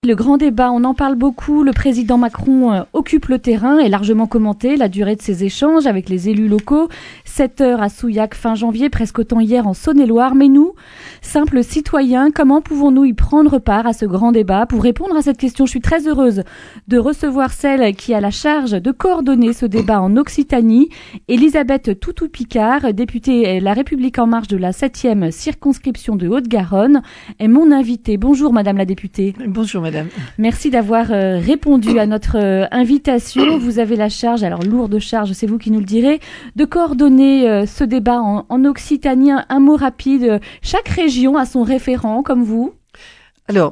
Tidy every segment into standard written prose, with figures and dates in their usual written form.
Le grand débat, on en parle beaucoup. Le président Macron occupe le terrain et largement commenté la durée de ses échanges avec les élus locaux. 7 heures à Souillac fin janvier, presque autant hier en Saône-et-Loire. Mais nous, simples citoyens, comment pouvons-nous y prendre part à ce grand débat? Pour répondre à cette question, je suis très heureuse de recevoir celle qui a la charge de coordonner ce débat en Occitanie, Elisabeth Toutou-Picard, députée La République En Marche de la 7e circonscription de Haute-Garonne, est mon invitée. Bonjour Madame la députée. Bonjour Madame. Merci d'avoir répondu à notre invitation. Vous avez la charge, alors lourde charge, c'est vous qui nous le direz, de coordonner ce débat en Occitanie. Un mot rapide, chaque région a son référent comme vous. Alors,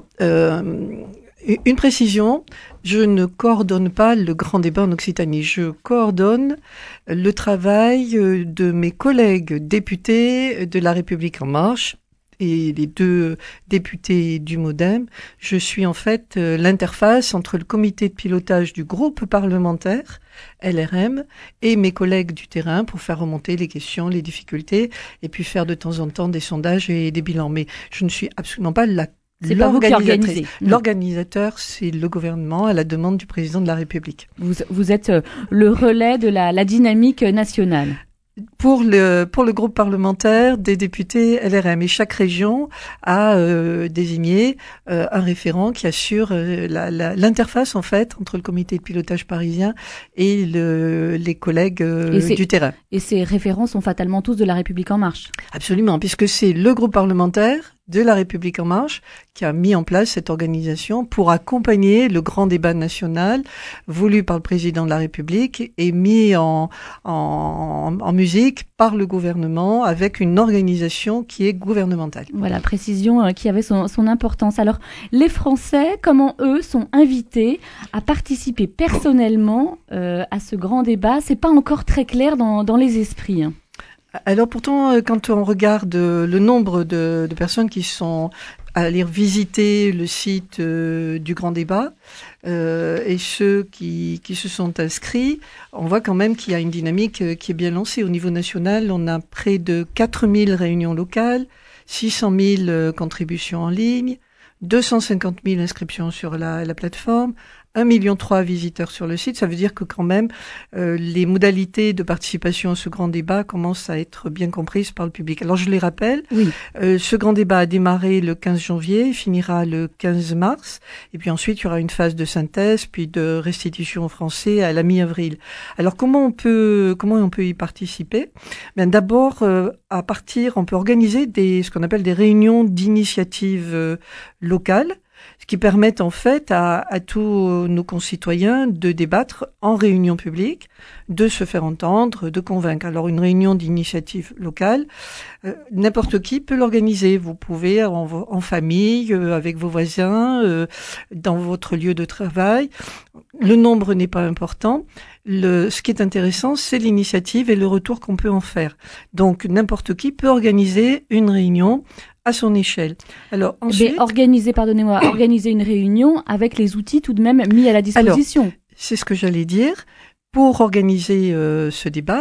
une précision, je ne coordonne pas le grand débat en Occitanie. Je coordonne le travail de mes collègues députés de La République En Marche et les 2 députés du MoDem. Je suis en fait l'interface entre le comité de pilotage du groupe parlementaire LRM et mes collègues du terrain pour faire remonter les questions, les difficultés et puis faire de temps en temps des sondages et des bilans. Mais je ne suis absolument pas c'est pas vous qui organisez. L'organisateur, c'est le gouvernement à la demande du président de la République. Vous êtes le relais de la dynamique nationale. Pour le groupe parlementaire des députés LRM. Et chaque région a désigné un référent qui assure l'interface en fait entre le comité de pilotage parisien et les collègues du terrain. Et ces référents sont fatalement tous de La République En Marche. Absolument, puisque c'est le groupe parlementaire de La République En Marche qui a mis en place cette organisation pour accompagner le grand débat national voulu par le président de la République et mis en musique par le gouvernement avec une organisation qui est gouvernementale. Voilà, précision qui avait son importance. Alors, les Français, comment eux sont invités à participer personnellement à ce grand débat? C'est pas encore très clair dans les esprits. Alors pourtant, quand on regarde le nombre de personnes qui sont allées visiter le site du Grand Débat et ceux qui se sont inscrits, on voit quand même qu'il y a une dynamique qui est bien lancée. Au niveau national, on a près de 4000 réunions locales, 600 000 contributions en ligne, 250 000 inscriptions sur la plateforme, 1,3 million de visiteurs sur le site. Ça veut dire que quand même, les modalités de participation à ce grand débat commencent à être bien comprises par le public. Alors je les rappelle, oui. Ce grand débat a démarré le 15 janvier, finira le 15 mars, et puis ensuite il y aura une phase de synthèse, puis de restitution aux Français à la mi-avril. Alors comment on peut y participer? Ben d'abord, on peut organiser ce qu'on appelle des réunions d'initiative locales, ce qui permet en fait à tous nos concitoyens de débattre en réunion publique, de se faire entendre, de convaincre. Alors une réunion d'initiative locale, n'importe qui peut l'organiser. Vous pouvez en famille, avec vos voisins, dans votre lieu de travail. Le nombre n'est pas important. Ce qui est intéressant, c'est l'initiative et le retour qu'on peut en faire. Donc n'importe qui peut organiser une réunion à son échelle. Alors ensuite, organiser une réunion avec les outils tout de même mis à la disposition. Alors, c'est ce que j'allais dire. Pour organiser ce débat,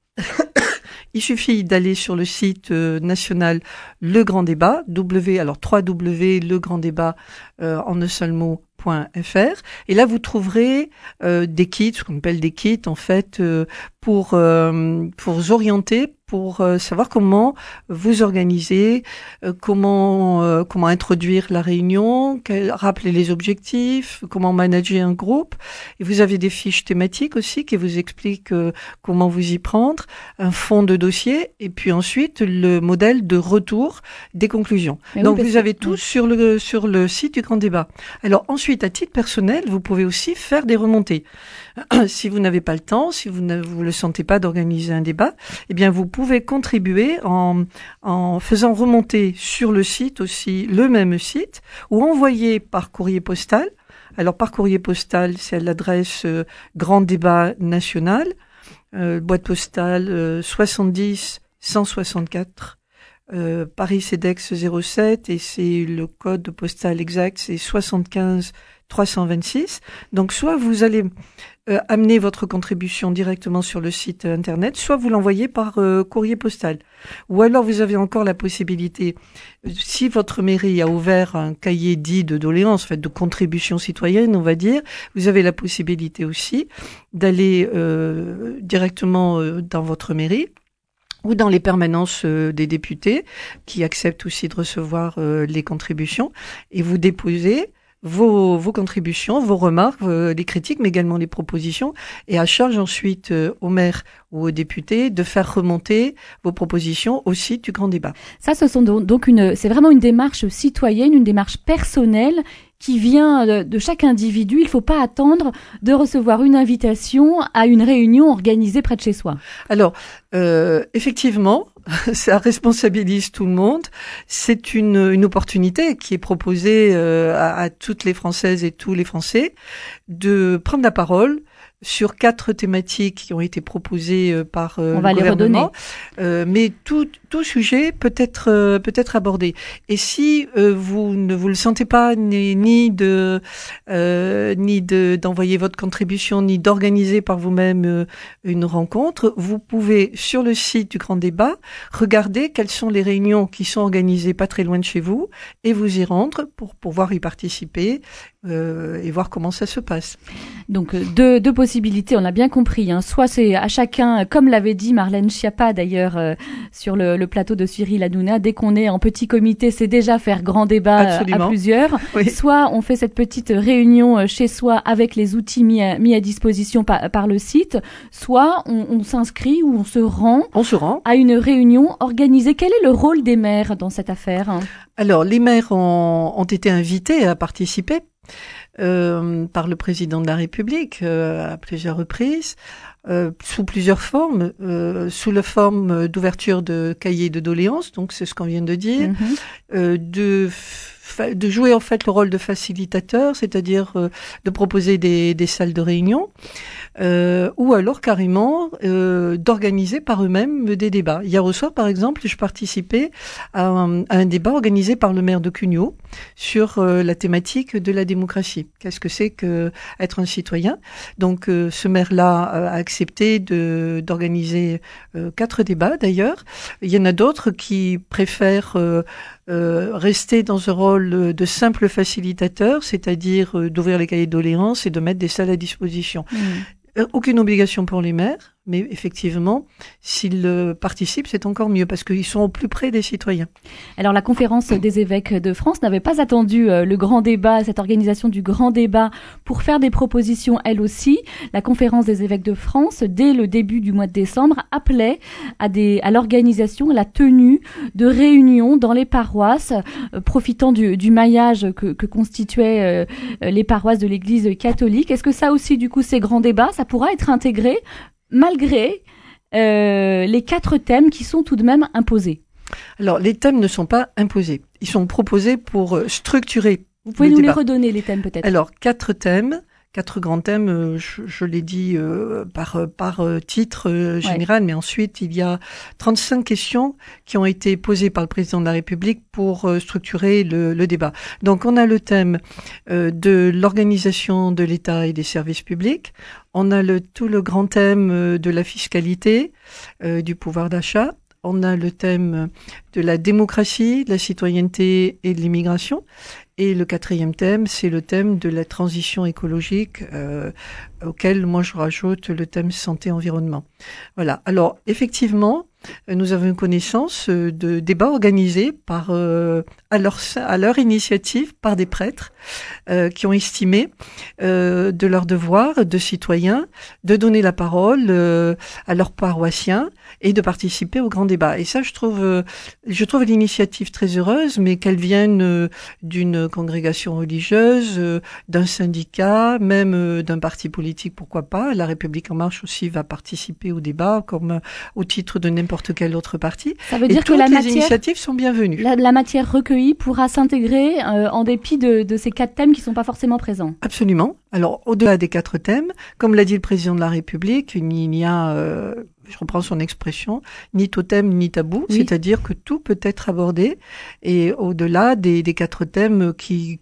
il suffit d'aller sur le site national Le Grand Débat, www.legranddébat en un seul mot.fr. Et là, vous trouverez des kits, ce qu'on appelle des kits, en fait, pour vous orienter, pour savoir comment vous organiser, comment introduire la réunion, rappeler les objectifs, comment manager un groupe. Et vous avez des fiches thématiques aussi qui vous expliquent comment vous y prendre, un fond de dossier, et puis ensuite le modèle de retour des conclusions. Donc vous avez tout sur le site du Grand Débat. Alors ensuite, à titre personnel, vous pouvez aussi faire des remontées. Si vous n'avez pas le temps, si vous ne le sentez pas d'organiser un débat, eh bien vous pouvez contribuer en faisant remonter sur le site aussi le même site ou envoyer par courrier postal. Alors par courrier postal, c'est à l'adresse Grand Débat National, boîte postale 70 164 Paris CEDEX 07 et c'est le code postal exact, c'est 75 326. Donc soit vous allez amener votre contribution directement sur le site internet, soit vous l'envoyez par courrier postal. Ou alors vous avez encore la possibilité, si votre mairie a ouvert un cahier dit de doléances, en fait de contribution citoyenne, on va dire, vous avez la possibilité aussi d'aller directement dans votre mairie ou dans les permanences des députés qui acceptent aussi de recevoir les contributions et vous déposez vos contributions, vos remarques, les critiques, mais également les propositions, et à charge ensuite au maire ou aux députés de faire remonter vos propositions au site du grand débat. Ça, ce sont donc c'est vraiment une démarche citoyenne, une démarche personnelle qui vient de chaque individu. Il ne faut pas attendre de recevoir une invitation à une réunion organisée près de chez soi. Alors, effectivement, ça responsabilise tout le monde. C'est une opportunité qui est proposée à toutes les Françaises et tous les Français de prendre la parole sur 4 thématiques qui ont été proposées par le gouvernement. Mais tout sujet peut être abordé. Et si vous ne vous le sentez pas ni d'envoyer votre contribution, ni d'organiser par vous-même une rencontre, vous pouvez sur le site du Grand Débat regarder quelles sont les réunions qui sont organisées pas très loin de chez vous et vous y rendre pour pouvoir y participer et voir comment ça se passe. Donc deux possibilités, on a bien compris. Soit c'est à chacun, comme l'avait dit Marlène Schiappa d'ailleurs sur le plateau de Cyril Hanouna, dès qu'on est en petit comité, c'est déjà faire grand débat à plusieurs. Oui. Soit on fait cette petite réunion chez soi avec les outils mis à disposition par le site, soit on s'inscrit ou on se rend à une réunion organisée. Quel est le rôle des maires dans cette affaire ? Alors, les maires ont été invités à participer par le président de la République à plusieurs reprises, sous plusieurs formes, sous la forme d'ouverture de cahiers de doléances, donc c'est ce qu'on vient de dire, de jouer en fait le rôle de facilitateur, c'est-à-dire de proposer des salles de réunion, ou alors carrément d'organiser par eux-mêmes des débats. Hier au soir, par exemple, je participais à un débat organisé par le maire de Cugnot sur la thématique de la démocratie. Qu'est-ce que c'est que être un citoyen ? Donc ce maire-là a accepté d'organiser 4 débats d'ailleurs. Il y en a d'autres qui préfèrent rester dans un rôle de simple facilitateur, c'est-à-dire d'ouvrir les cahiers de doléances et de mettre des salles à disposition. Aucune obligation pour les maires, mais effectivement, s'ils participent, c'est encore mieux parce qu'ils sont au plus près des citoyens. Alors, la conférence des évêques de France n'avait pas attendu le grand débat, cette organisation du grand débat, pour faire des propositions, elle aussi. La conférence des évêques de France, dès le début du mois de décembre, appelait à l'organisation, à la tenue de réunions dans les paroisses, profitant du maillage que constituaient les paroisses de l'Église catholique. Est-ce que ça aussi, du coup, ces grands débats, ça pourra être intégré malgré les 4 thèmes qui sont tout de même imposés? Alors, les thèmes ne sont pas imposés. Ils sont proposés pour structurer. Vous pouvez nous les redonner, les thèmes, peut-être? Alors, 4 thèmes. 4 grands thèmes, je l'ai dit par titre général, mais ensuite il y a 35 questions qui ont été posées par le président de la République pour structurer le débat. Donc on a le thème de l'organisation de l'État et des services publics, on a tout le grand thème de la fiscalité, du pouvoir d'achat. On a le thème de la démocratie, de la citoyenneté et de l'immigration. Et le 4e thème, c'est le thème de la transition écologique, auquel moi je rajoute le thème santé-environnement. Voilà. Alors, effectivement, nous avons une connaissance de débats organisés à leur initiative par des prêtres qui ont estimé de leur devoir de citoyens de donner la parole à leurs paroissiens et de participer au grand débat. Et ça, je trouve l'initiative très heureuse, mais qu'elle vienne d'une congrégation religieuse, d'un syndicat, même d'un parti politique, pourquoi pas. La République En Marche aussi va participer au débat, comme au titre de n'importe quel autre parti. Ça veut dire que les initiatives sont bienvenues. La matière recueillie pourra s'intégrer en dépit de ces 4 thèmes qui ne sont pas forcément présents. Absolument. Alors, au-delà des 4 thèmes, comme l'a dit le président de la République, il y a je reprends son expression, ni totem ni tabou, Oui. c'est-à-dire que tout peut être abordé, et au-delà des 4 thèmes qui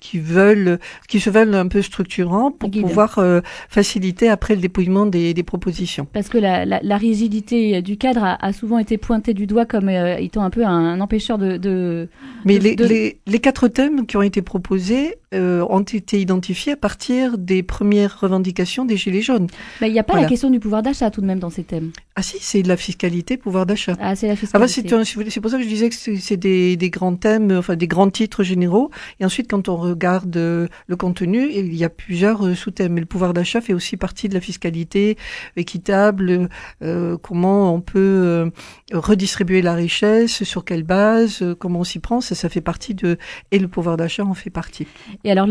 se veulent un peu structurants pour Guide. pouvoir faciliter après le dépouillement des propositions. Parce que la rigidité du cadre a souvent été pointée du doigt comme étant un peu un empêcheur de... Mais les 4 thèmes qui ont été proposés ont été identifiés à partir des premières revendications des Gilets jaunes. Il n'y a pas Voilà. la question du pouvoir d'achat tout de même dans ces thèmes. Ah si, c'est de la fiscalité, pouvoir d'achat. Ah, c'est la Ah bah, fiscalité. c'est pour ça que je disais que c'est des grands thèmes, enfin des grands titres généraux. Et ensuite, quand on regarde le contenu, il y a plusieurs sous-thèmes. Et le pouvoir d'achat fait aussi partie de la fiscalité équitable, comment on peut redistribuer la richesse, sur quelle base, comment on s'y prend. Ça fait partie et le pouvoir d'achat en fait partie. Et alors,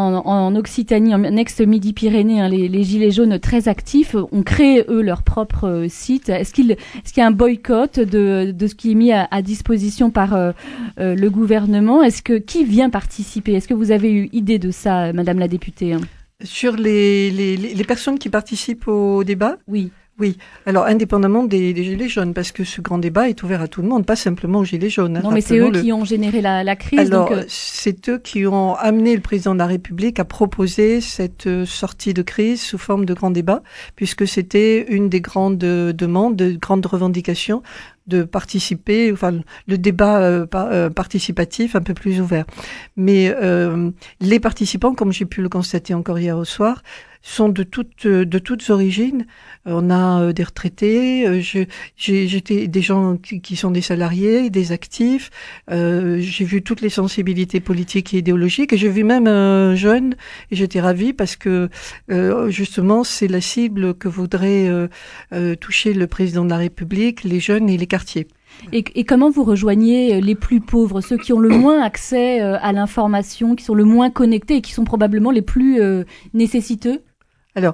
en Occitanie, en ex-Midi-Pyrénées, les Gilets jaunes très actifs ont créé, eux, leur propre site. Est-ce qu'il y a un boycott de ce qui est mis à disposition par le gouvernement? Qui vient participer? Est-ce que vous avez eu idée de ça, Madame la députée? Sur les personnes qui participent au débat? Oui. Oui, alors indépendamment des Gilets jaunes, parce que ce grand débat est ouvert à tout le monde, pas simplement aux Gilets jaunes. Non, mais c'est eux qui ont généré la crise. Alors, donc, c'est eux qui ont amené le président de la République à proposer cette sortie de crise sous forme de grand débat, puisque c'était une des grandes demandes, de grandes revendications de participer, enfin le débat participatif un peu plus ouvert. Mais les participants, comme j'ai pu le constater encore hier au soir, sont de toutes origines. On a des retraités, j'ai des gens qui sont des salariés, des actifs. J'ai vu toutes les sensibilités politiques et idéologiques, et j'ai vu même un jeune, et j'étais ravie parce que justement c'est la cible que voudrait toucher le président de la République, les jeunes et les quartiers. Et comment vous rejoignez les plus pauvres, ceux qui ont le moins accès à l'information, qui sont le moins connectés et qui sont probablement les plus nécessiteux? Alors,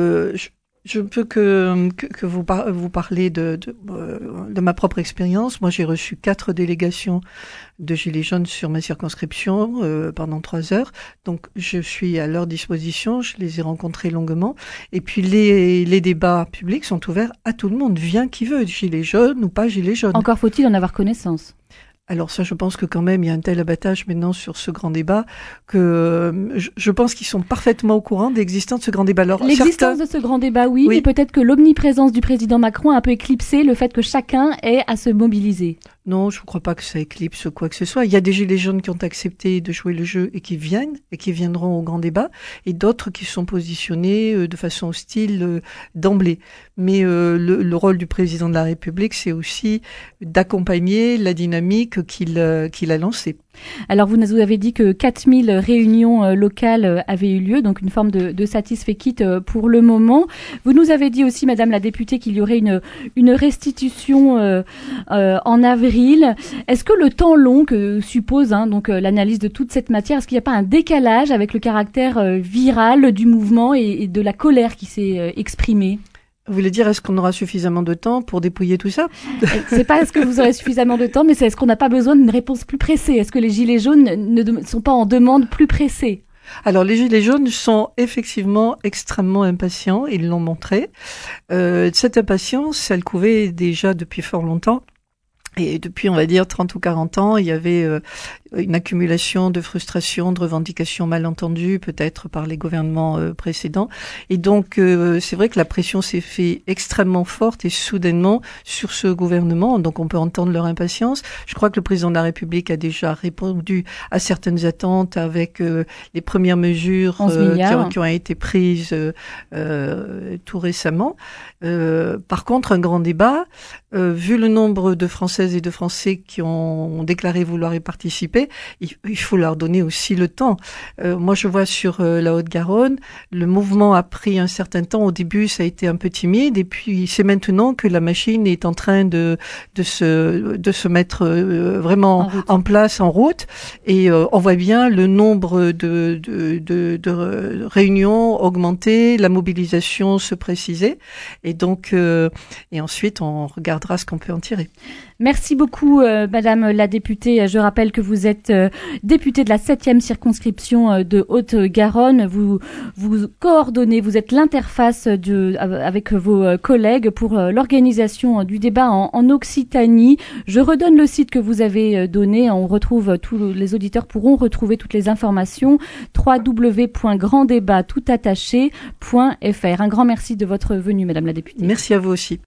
je peux que vous parler de ma propre expérience. Moi, j'ai reçu 4 délégations de Gilets jaunes sur ma circonscription pendant 3 heures. Donc, je suis à leur disposition. Je les ai rencontrés longuement. Et puis, les débats publics sont ouverts à tout le monde. Vient qui veut, Gilets jaunes ou pas Gilets jaunes. Encore faut-il en avoir connaissance. Alors ça, je pense que quand même, il y a un tel abattage maintenant sur ce grand débat que je pense qu'ils sont parfaitement au courant de l'existence de ce grand débat. Alors, l'existence de ce grand débat, oui, mais peut-être que l'omniprésence du président Macron a un peu éclipsé le fait que chacun ait à se mobiliser. Non, je ne crois pas que ça éclipse quoi que ce soit. Il y a des Gilets jaunes qui ont accepté de jouer le jeu et qui viendront au grand débat, et d'autres qui sont positionnés de façon hostile d'emblée. Mais le rôle du président de la République, c'est aussi d'accompagner la dynamique qu'il a lancée. Alors, vous nous avez dit que 4000 réunions locales avaient eu lieu, donc une forme de satisfait quitte pour le moment. Vous nous avez dit aussi, Madame la députée, qu'il y aurait une restitution en avril. Est-ce que le temps long que suppose donc l'analyse de toute cette matière, est-ce qu'il n'y a pas un décalage avec le caractère viral du mouvement et de la colère qui s'est exprimée? Vous voulez dire, est-ce qu'on aura suffisamment de temps pour dépouiller tout ça? C'est pas est-ce que vous aurez suffisamment de temps, mais c'est est-ce qu'on n'a pas besoin d'une réponse plus pressée? Est-ce que les Gilets jaunes ne sont pas en demande plus pressée? Alors, les Gilets jaunes sont effectivement extrêmement impatients, ils l'ont montré. Cette impatience, elle couvait déjà depuis fort longtemps. Et depuis, on va dire, 30 ou 40 ans, il y avait une accumulation de frustrations, de revendications mal entendues, peut-être par les gouvernements précédents. Et donc, c'est vrai que la pression s'est fait extrêmement forte et soudainement sur ce gouvernement. Donc, on peut entendre leur impatience. Je crois que le président de la République a déjà répondu à certaines attentes avec les premières mesures qui ont été prises tout récemment. Par contre, un grand débat, vu le nombre de Françaises et de Français qui ont déclaré vouloir y participer, il faut leur donner aussi le temps. Moi, je vois sur la Haute-Garonne, le mouvement a pris un certain temps. Au début, ça a été un peu timide, et puis c'est maintenant que la machine est en train de se mettre vraiment en place, en route. Et on voit bien le nombre de réunions augmenter, la mobilisation se préciser. Et donc, et ensuite, on regarde regardera ce qu'on peut en tirer. Merci beaucoup, Madame la députée. Je rappelle que vous êtes députée de la 7e circonscription de Haute-Garonne. Vous coordonnez, vous êtes l'interface avec vos collègues pour l'organisation du débat en Occitanie. Je redonne le site que vous avez donné. On retrouve, tous les auditeurs pourront retrouver toutes les informations. www.granddébattoutattaché.fr. Un grand merci de votre venue, Madame la députée. Merci à vous aussi.